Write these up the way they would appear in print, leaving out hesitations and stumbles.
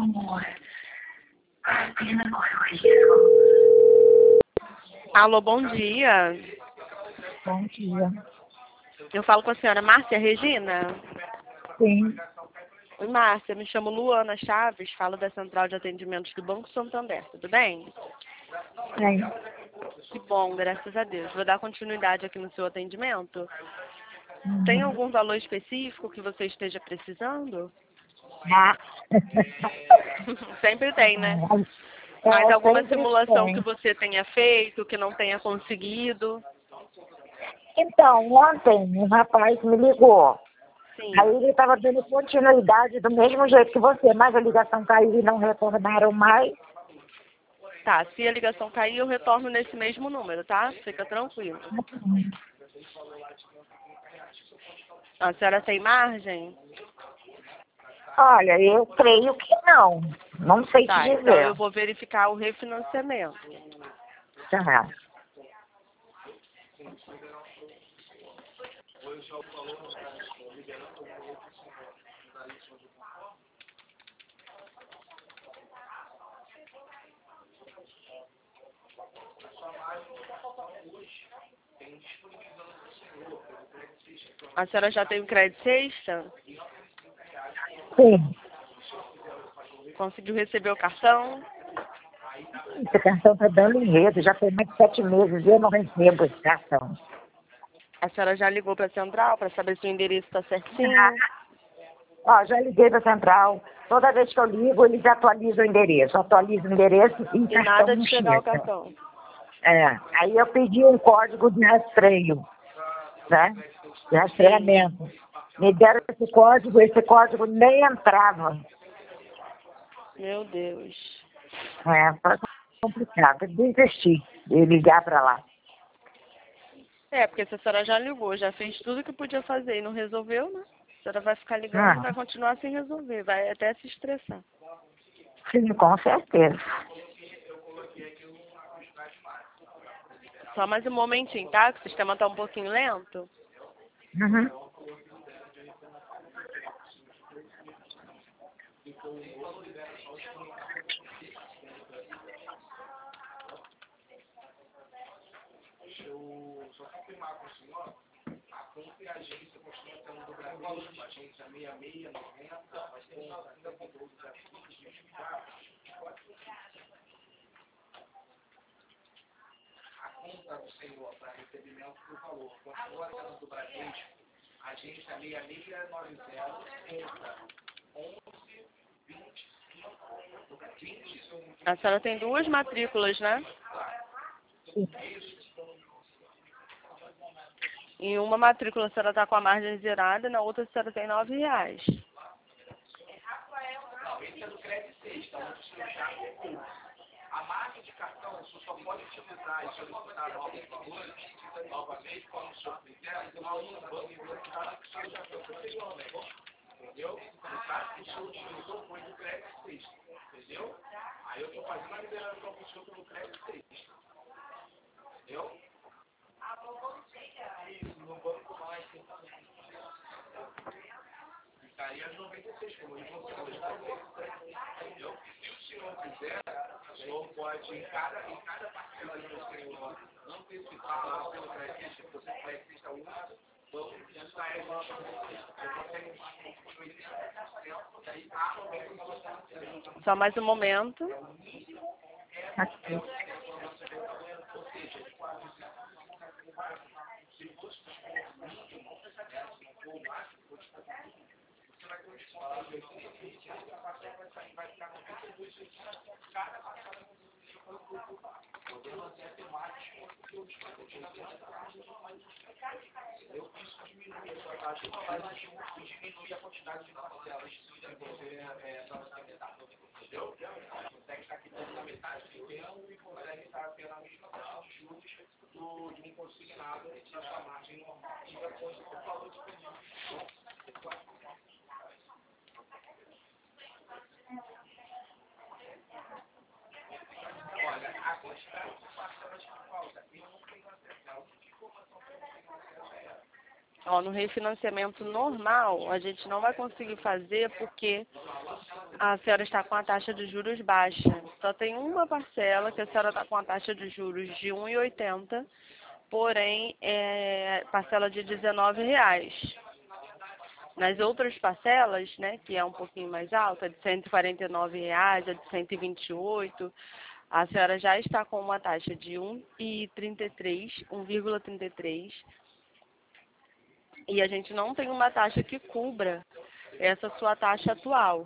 Alô, bom dia. Bom dia. Eu falo com a senhora Márcia Regina? Sim, Oi, Márcia, me chamo Luana Chaves, falo da Central de Atendimentos do Banco Santander, tudo bem? sim. Que bom, graças a Deus. Vou dar continuidade aqui no seu atendimento. Tem Uhum. algum valor específico que você esteja precisando? Ah. Sempre tem, né? É, Mas alguma sempre simulação que tem. você tenha feito, que não tenha conseguido? Então, ontem um rapaz me ligou. Sim. Aí ele estava dando continuidade do mesmo jeito que você, mas a ligação caiu e não retornaram mais. Tá, se a ligação cair, eu retorno nesse mesmo número, tá? Fica tranquilo. A senhora tem margem? Olha, eu creio que não. Não sei te Tá, então dizer. eu vou verificar o refinanciamento. Tá. A senhora já tem o crédito extra? Sim. Conseguiu receber o cartão? Esse cartão está dando enredo. Já tem mais de 7 meses e eu não recebo esse cartão. A senhora já ligou para a central para saber se o endereço está certinho? Ó, já liguei para a central. Toda vez que eu ligo, eles atualizam o endereço. Atualizam o endereço e o E cartão nada não de chegar o chega. cartão. É. Aí eu pedi um código de rastreio, né? De rastreamento. Me deram esse código nem entrava. Meu Deus. É, foi complicado. Eu desisti de ligar para lá. É, porque se a senhora já ligou, já fez tudo que podia fazer e não resolveu, né? A senhora vai ficar ligando e Ah, vai continuar sem resolver, vai até se estressar. sim, com certeza. Só mais um momentinho, tá? Que o sistema tá um pouquinho lento. Uhum. A senhora tem duas matrículas, né? Em uma matrícula a senhora tá com a margem zerada, na outra a senhora tem R$ 9. Só mais um momento. Aqui. Ó, no refinanciamento normal, a gente não vai conseguir fazer porque a senhora está com a taxa de juros baixa. Só tem uma parcela que a senhora está com a taxa de juros de R$ 1,80, porém, parcela de R$19. Nas outras parcelas, né, que é um pouquinho mais alta, de R$149, a de 128, a senhora já está com uma taxa de 1,33, e a gente não tem uma taxa que cubra essa sua taxa atual.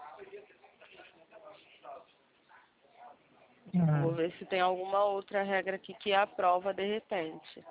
Vou ver se tem alguma outra regra aqui que aprova de repente.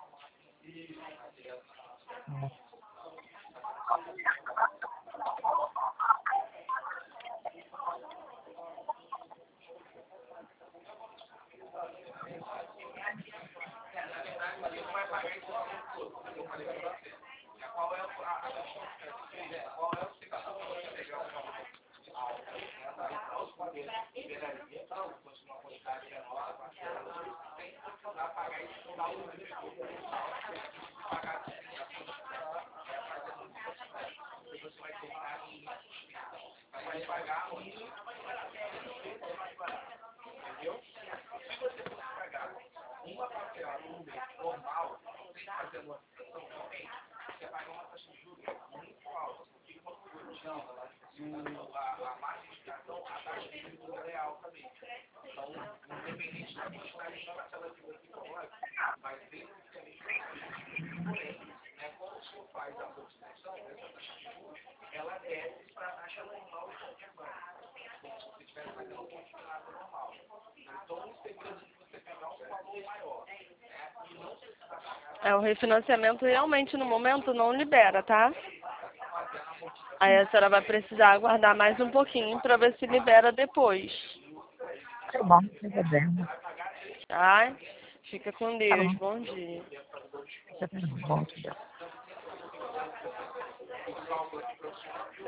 O refinanciamento realmente no momento não libera, tá? Aí a senhora vai precisar aguardar mais um pouquinho para ver se libera depois. Tá bom, não tem problema. Tá? Fica com Tá Deus. bom. Bom dia. Tá bom, Deus.